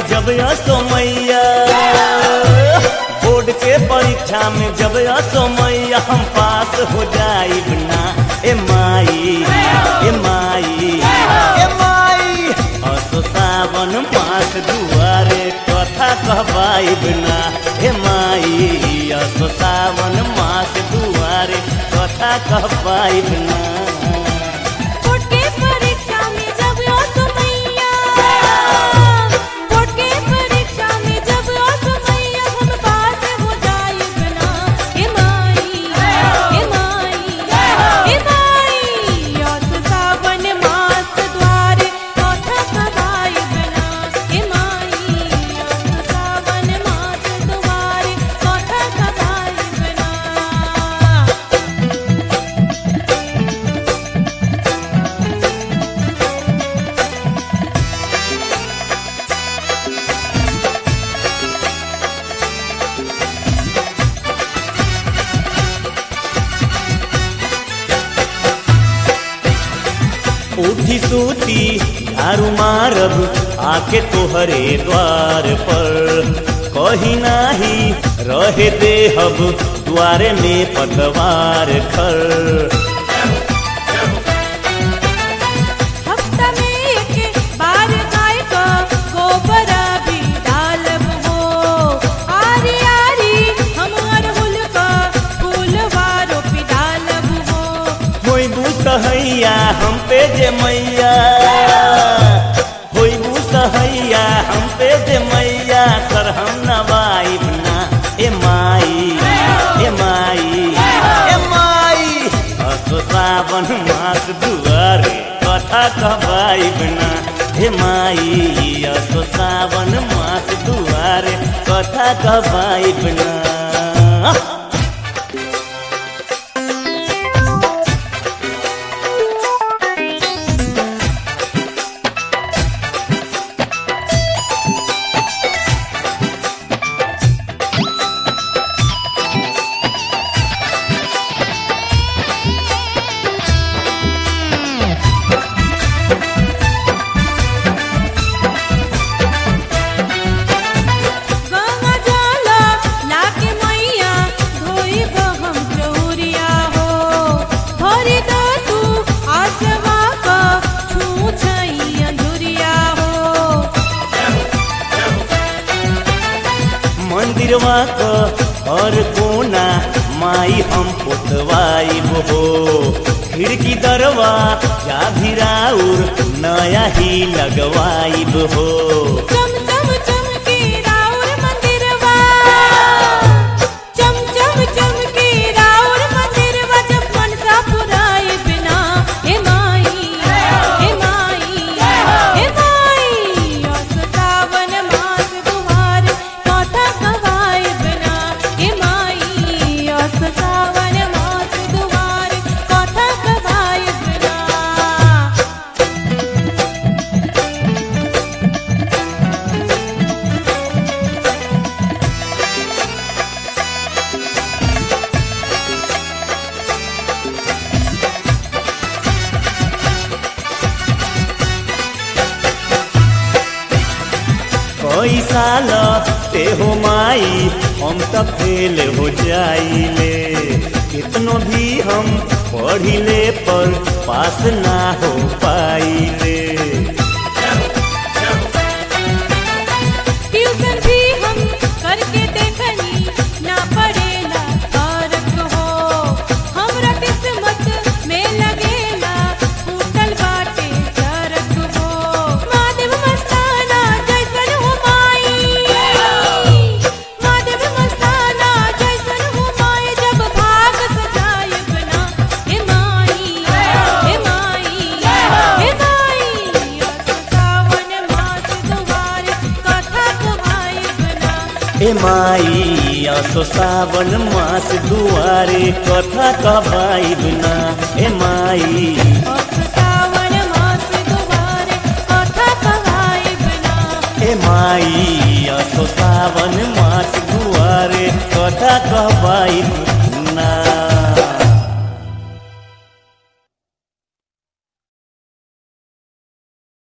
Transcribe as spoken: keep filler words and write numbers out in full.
जब असो मैया, बोर्ड के परीक्षा में जब असो मैया हम पास हो जाइब ना। ए माई ए माई ए माई, असो सावन मास दुआरे कथा कहबाइब ना। ए माई असो सावन मास दुआरे कथा कहबाइब ना। उठी सूती झाड़ू मारब आके तोहरे द्वार पर, कहीं नाही रहे देहब द्वारे में पतवार खर। हफ्ता में एक बार गाय का गोबरा भी डालब हो, आरी आरी हम अड़हुल का फूलवारो भी डालब हो। होई बू सहैया हम पे जे मैया, होई बू सहैया हम पे जे मैया, कर हम नवाइब ना। ए माई ए माई ए माई, असो सावन मास दुआरे कथा कहबाइब ना। हे माई असो सावन मास दुआरे कथा कहबाइब ना। मंदिरवा क हर कोना माई हम पोतवाइब हो, खिड़की दरवा जा भिराउर नया ही लगवाइब हो। चम चम चम के राउर मंदिरवा, चम चम चम के राउर मंदिरवा, जब मनसा पुराइब ना। हे माई हे माई हे माई, असो सावन मास दुआरे कथा कहबाइब ना। हे माई असो सावन मास दुआरे कथा कहबाइब ना। कई साल से हो माई हम तो फेल हो जाइले, कितनो भी हम पढ़िले पर पास ना हो पाइले। ट्यूशन भी हम करके देखनी ना पड़ेला फर्क हो, हमरा किस्मत में लगेला फूटल बाटे चरक हो। महादेव मस्ताना जैसन हो माई, महादेव मस्ताना जैसन हो माई, जब भाग सजाइब ना। हे माई हे माई हे माई, असो सावन मास दुआरे कथा कहबाइब ना। ए माई असो सावन मास दुआरे कथा कहबाइब ना। ए माई असो सावन मास दुआरे कथा कहबाइब ना। ए माई असो सावन मास दुआरे कथा कहबाइब।